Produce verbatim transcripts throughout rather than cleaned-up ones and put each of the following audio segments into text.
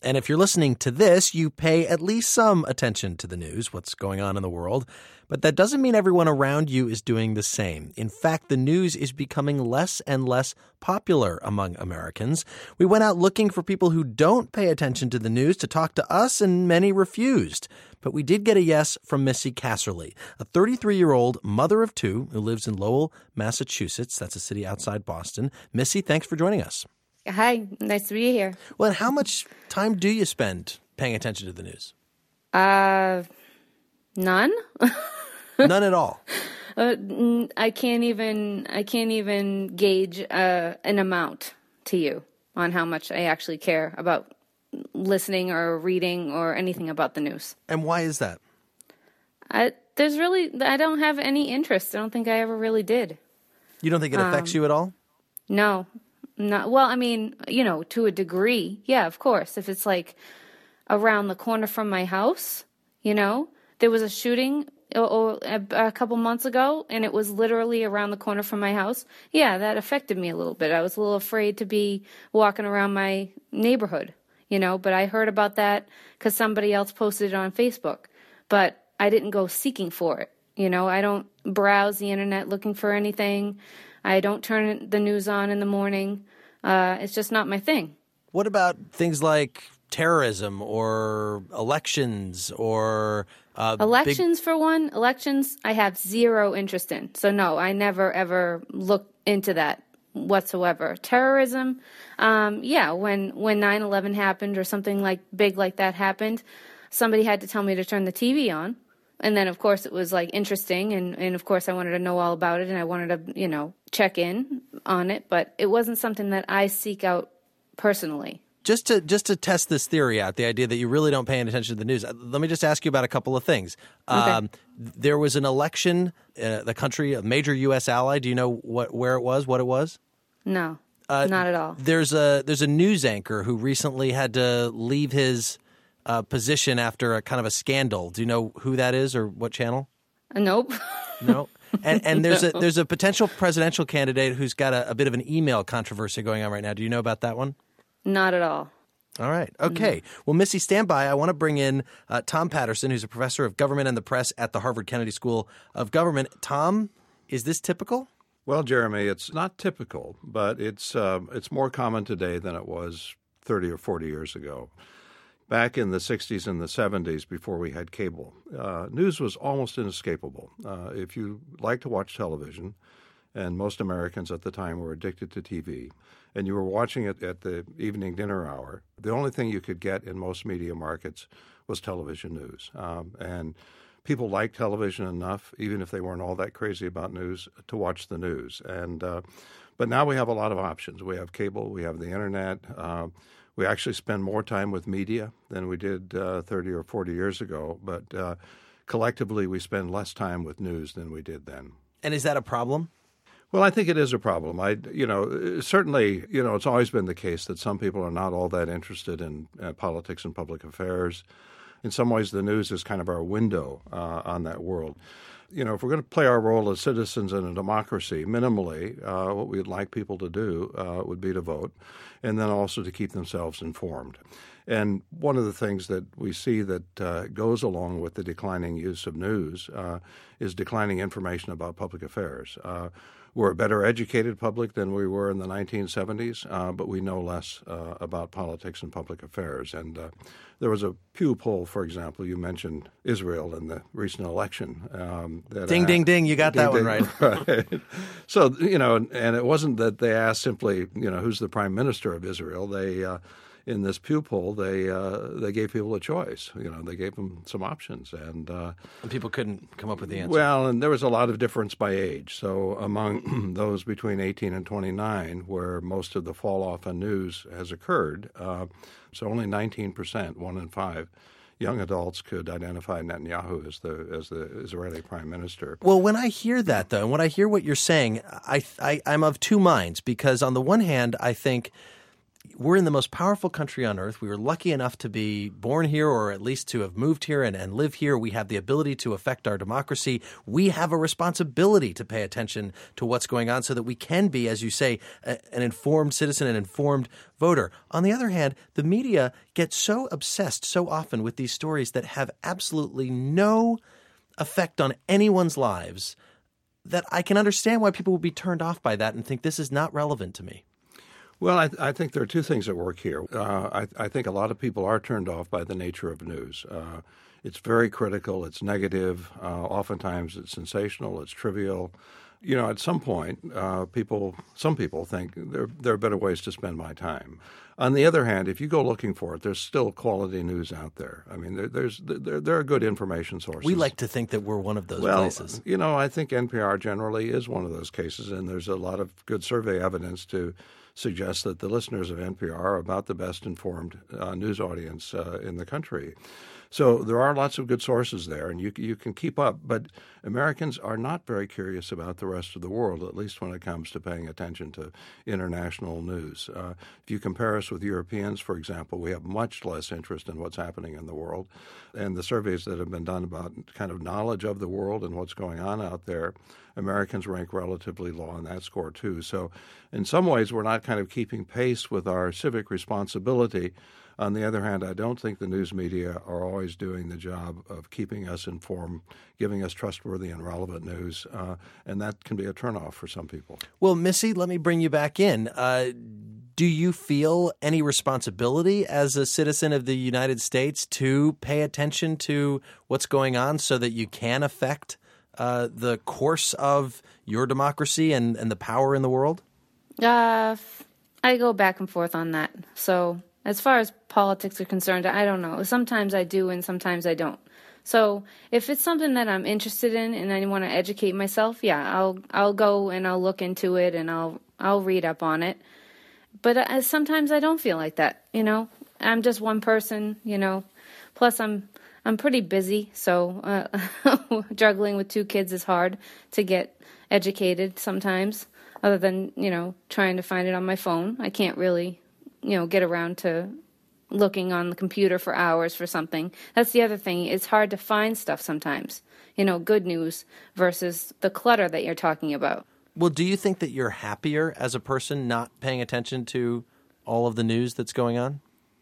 And if you're listening to this, you pay at least some attention to the news, what's going on in the world. But that doesn't mean everyone around you is doing the same. In fact, the news is becoming less and less popular among Americans. We went out looking for people who don't pay attention to the news to talk to us, and many refused. But we did get a yes from Missy Casserly, a thirty-three-year-old mother of two who lives in Lowell, Massachusetts. That's a city outside Boston. Missy, thanks for joining us. Hi, nice to be here. Well, and how much time do you spend paying attention to the news? Uh, none. None at all. Uh, I can't even. I can't even gauge uh, an amount to you on how much I actually care about listening or reading or anything about the news. And why is that? I, there's really. I don't have any interest. I don't think I ever really did. You don't think it affects um, you at all? No. Not, well, I mean, you know, to a degree, yeah, of course. If it's like around the corner from my house, you know, there was a shooting or, or a, a couple months ago, and it was literally around the corner from my house. Yeah, that affected me a little bit. I was a little afraid to be walking around my neighborhood, you know, but I heard about that because somebody else posted it on Facebook. But I didn't go seeking for it. You know, I don't browse the internet looking for anything. I don't turn the news on in the morning. Uh, it's just not my thing. What about things like terrorism or elections or uh, elections big... for one? Elections I have zero interest in. So no, I never ever look into that whatsoever. Terrorism, um, yeah, when when nine eleven happened or something like big like that happened, somebody had to tell me to turn the T V on. And then, of course, it was, like, interesting, and, and, of course, I wanted to know all about it, and I wanted to, you know, check in on it, but it wasn't something that I seek out personally. Just to just to test this theory out, the idea that you really don't pay any attention to the news, let me just ask you about a couple of things. Okay. Um, there was an election, uh, the country, a major U S ally. Do you know what where it was, what it was? No, uh, not at all. There's a, there's a news anchor who recently had to leave his Uh, position after a kind of a scandal. Do you know who that is or what channel? Uh, nope. No. And and there's no. a there's a potential presidential candidate who's got a, a bit of an email controversy going on right now. Do you know about that one? Not at all. All right. Okay. Mm-hmm. Well, Missy, stand by. I want to bring in uh, Tom Patterson, who's a professor of government and the press at the Harvard Kennedy School of Government. Tom, is this typical? Well, Jeremy, it's not typical, but it's uh, it's more common today than it was thirty or forty years ago. Back in the sixties and the seventies, before we had cable, uh, news was almost inescapable. Uh, if you like to watch television, and most Americans at the time were addicted to T V, and you were watching it at the evening dinner hour, the only thing you could get in most media markets was television news. Um, and people liked television enough, even if they weren't all that crazy about news, to watch the news. And uh, but now we have a lot of options. We have cable, we have the internet. Uh, We actually spend more time with media than we did uh, thirty or forty years ago, but uh, collectively we spend less time with news than we did then. And is that a problem? Well, I think it is a problem. I, you know, certainly, you know, it's always been the case that some people are not all that interested in uh, politics and public affairs. In some ways, the news is kind of our window uh, on that world. You know, if we're going to play our role as citizens in a democracy, minimally, uh, what we'd like people to do uh, would be to vote, and then also to keep themselves informed. And one of the things that we see that uh, goes along with the declining use of news uh, is declining information about public affairs. Uh, we're a better educated public than we were in the nineteen seventies, uh, but we know less uh, about politics and public affairs. And uh, there was a Pew poll, for example. You mentioned Israel in the recent election. Um, that ding, asked, ding, ding. You got ding, that one ding, right. right. So, you know, and it wasn't that they asked simply, you know, who's the prime minister of Israel. They uh, in this Pew poll, they uh, they gave people a choice. You know, they gave them some options, and, uh, and people couldn't come up with the answer. Well, and there was a lot of difference by age. So among those between eighteen and twenty-nine, where most of the fall off on news has occurred, uh, so only nineteen percent, one in five, young adults could identify Netanyahu as the as the Israeli prime minister. Well, when I hear that, though, and when I hear what you're saying, I, I I'm of two minds, because on the one hand, I think, we're in the most powerful country on earth. We were lucky enough to be born here, or at least to have moved here and, and live here. We have the ability to affect our democracy. We have a responsibility to pay attention to what's going on so that we can be, as you say, a, an informed citizen, an informed voter. On the other hand, the media gets so obsessed so often with these stories that have absolutely no effect on anyone's lives that I can understand why people would be turned off by that and think this is not relevant to me. Well, I, I think there are two things at work here. Uh, I, I think a lot of people are turned off by the nature of news. Uh, it's very critical. It's negative. Uh, oftentimes it's sensational. It's trivial. You know, at some point, uh, people, some people think there, there are better ways to spend my time. On the other hand, if you go looking for it, there's still quality news out there. I mean, there, there's there, there are good information sources. We like to think that we're one of those well, places. You know, I think N P R generally is one of those cases, and there's a lot of good survey evidence to suggest that the listeners of N P R are about the best informed uh, news audience uh, in the country. So there are lots of good sources there, and you you can keep up. But Americans are not very curious about the rest of the world, at least when it comes to paying attention to international news. Uh, if you compare us with Europeans, for example, we have much less interest in what's happening in the world. And the surveys that have been done about kind of knowledge of the world and what's going on out there, Americans rank relatively low on that score, too. So in some ways, we're not kind of keeping pace with our civic responsibility. On the other hand, I don't think the news media are always doing the job of keeping us informed, giving us trustworthy and relevant news, uh, and that can be a turnoff for some people. Well, Missy, let me bring you back in. Uh, do you feel any responsibility as a citizen of the United States to pay attention to what's going on so that you can affect uh, the course of your democracy and, and the power in the world? Uh, I go back and forth on that. So as far as politics are concerned, I don't know. Sometimes I do and sometimes I don't. So if it's something that I'm interested in and I want to educate myself, yeah, I'll I'll go and I'll look into it and I'll I'll read up on it. But uh, sometimes I don't feel like that, you know. I'm just one person, you know. Plus I'm I'm pretty busy, so uh, juggling with two kids is hard to get educated sometimes. Other than, you know, trying to find it on my phone, I can't really, you know, get around to looking on the computer for hours for something. That's the other thing. It's hard to find stuff sometimes, you know, good news versus the clutter that you're talking about. Well, do you think that you're happier as a person not paying attention to all of the news that's going on?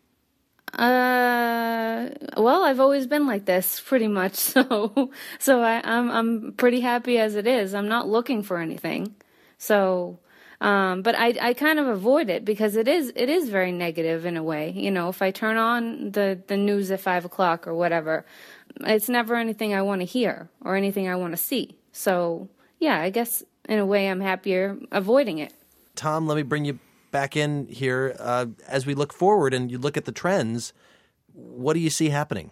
Uh, well, I've always been like this, pretty much. So, so I, I'm I'm pretty happy as it is. I'm not looking for anything. So, um, but I, I kind of avoid it because it is, it is very negative in a way. You know, if I turn on the, the news at five o'clock or whatever, it's never anything I want to hear or anything I want to see. So yeah, I guess in a way I'm happier avoiding it. Tom, let me bring you back in here. Uh, as we look forward and you look at the trends, what do you see happening?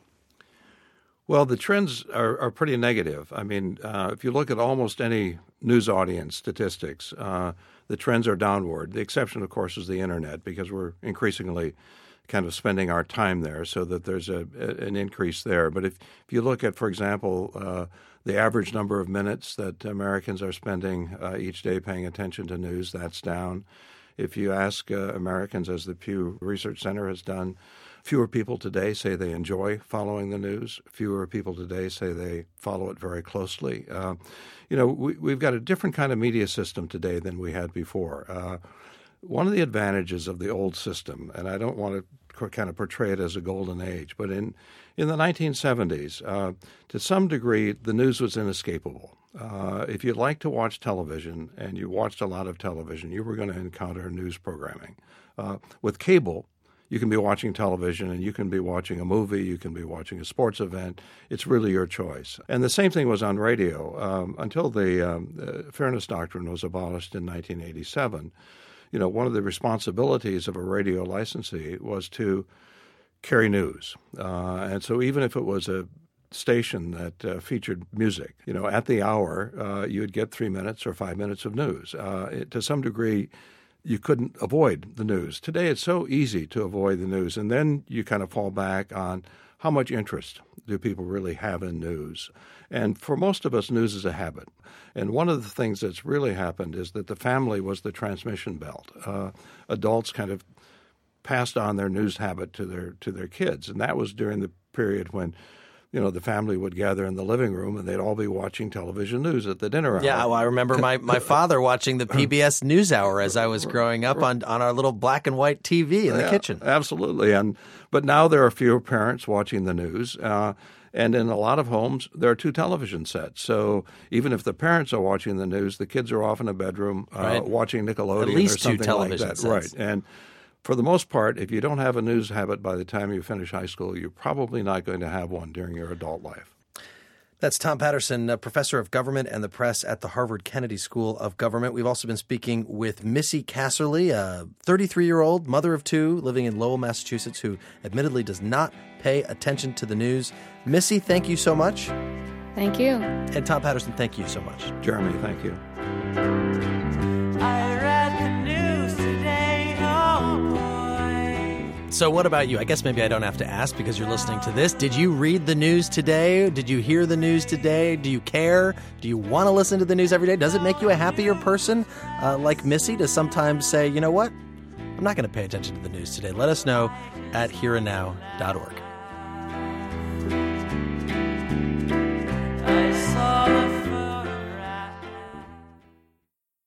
Well, the trends are, are pretty negative. I mean, uh, if you look at almost any news audience statistics, uh, the trends are downward. The exception, of course, is the Internet, because we're increasingly kind of spending our time there, so that there's a, a an increase there. But if, if you look at, for example, uh, the average number of minutes that Americans are spending uh, each day paying attention to news, that's down. If you ask uh, Americans, as the Pew Research Center has done, fewer people today say they enjoy following the news. Fewer people today say they follow it very closely. Uh, you know, we, we've got a different kind of media system today than we had before. Uh, one of the advantages of the old system, and I don't want to kind of portray it as a golden age, but in, in the nineteen seventies, uh, to some degree, the news was inescapable. Uh, if you liked to watch television and you watched a lot of television, you were going to encounter news programming. Uh, with cable, you can be watching television and you can be watching a movie, you can be watching a sports event. It's really your choice. And the same thing was on radio. Um, until the um, uh, Fairness Doctrine was abolished in nineteen eighty-seven, you know, one of the responsibilities of a radio licensee was to carry news. Uh, and so even if it was a station that uh, featured music, you know, at the hour, uh, you would get three minutes or five minutes of news. Uh, it, to some degree, you couldn't avoid the news. Today, it's so easy to avoid the news. And then you kind of fall back on how much interest do people really have in news. And for most of us, news is a habit. And one of the things that's really happened is that the family was the transmission belt. Uh, adults kind of passed on their news habit to their to their kids. And that was during the period when, you know, the family would gather in the living room and they'd all be watching television news at the dinner hour. Yeah, well, I remember my, my father watching the P B S NewsHour as I was growing up on, on our little black and white T V in the yeah, kitchen. Absolutely. And but now there are fewer parents watching the news. Uh, and in a lot of homes, there are two television sets. So even if the parents are watching the news, the kids are off in a bedroom uh, Right. watching Nickelodeon At least or something two television like that. sets. Right. And for the most part, if you don't have a news habit by the time you finish high school, you're probably not going to have one during your adult life. That's Tom Patterson, a professor of government and the press at the Harvard Kennedy School of Government. We've also been speaking with Missy Casserly, a thirty-three-year-old mother of two living in Lowell, Massachusetts, who admittedly does not pay attention to the news. Missy, thank you so much. Thank you. And Tom Patterson, thank you so much. Jeremy, thank you. I read the news today, oh boy. So what about you? I guess maybe I don't have to ask because you're listening to this. Did you read the news today? Did you hear the news today? Do you care? Do you want to listen to the news every day? Does it make you a happier person uh, like Missy to sometimes say, you know what? I'm not going to pay attention to the news today. Let us know at here and now dot org.